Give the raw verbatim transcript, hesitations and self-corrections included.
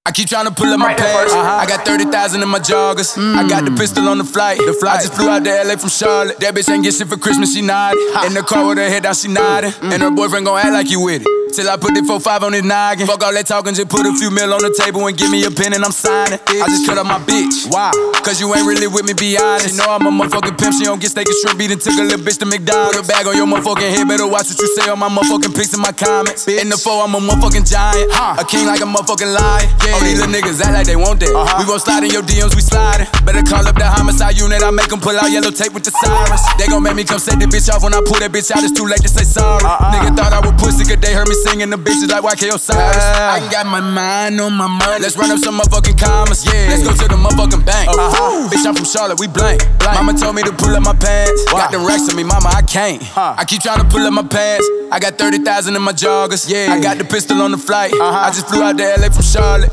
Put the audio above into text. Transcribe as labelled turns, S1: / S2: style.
S1: I keep trying to pull up my pants. Uh-huh. I got thirty thousand in my joggers. Mm. I got the pistol on the flight. the flight. I just flew out to L A from Charlotte. That bitch ain't get shit for Christmas, she nodded. Ha. In the car with her head down, she nodding. Mm. And her boyfriend gon' act like you with it. Till I put the four five on his noggin. Fuck all that talking, just put a few mil on the table and give me a pen and I'm signing. I just cut up my bitch. Why? Cause you ain't really with me, be honest. She know I'm a motherfucking pimp, she don't get steak and shrimp beat and took a little bitch to McDonald's. Put a bag on your motherfucking head, better watch what you say on my motherfucking pics and my comments. Bitch. In the four, I'm a motherfucking giant. Huh. A king like a motherfucking lion. Yeah. All these little niggas act like they want that. Uh-huh. We gon' slide in your D Ms, we sliding. Better call up the homicide unit, I make them pull out yellow tape with the sirens. They gon' make me come set the bitch off when I pull that bitch out, it's too late to say sorry. Uh-uh. Nigga thought I was pussy, cause they heard me singing the bitches like Y K Osiris. Uh, I got my mind on my money. Let's run up some motherfucking commas. Yeah. Let's go to the motherfucking bank. Uh-huh. Bitch, I'm from Charlotte, we blank. blank. Mama told me to pull up my pants. Wow. Got them racks on me, mama, I can't. Huh. I keep trying to pull up my pants. I got thirty thousand in my joggers. Yeah. I got the pistol on the flight. Uh-huh. I just flew out to L A from Charlotte.